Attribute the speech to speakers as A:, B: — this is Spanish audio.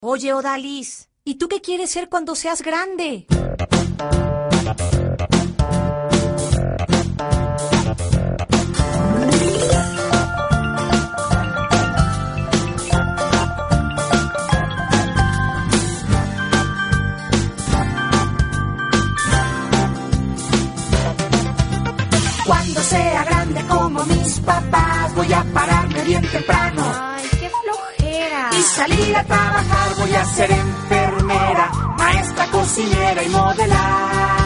A: Oye, Odalis, ¿y tú qué quieres ser cuando seas grande?
B: Cuando sea grande como mis papás, voy a pararme bien temprano.
A: Ay, qué flojera.
B: Y salir a trabajar, voy a ser enfermera, maestra, cocinera y modelar.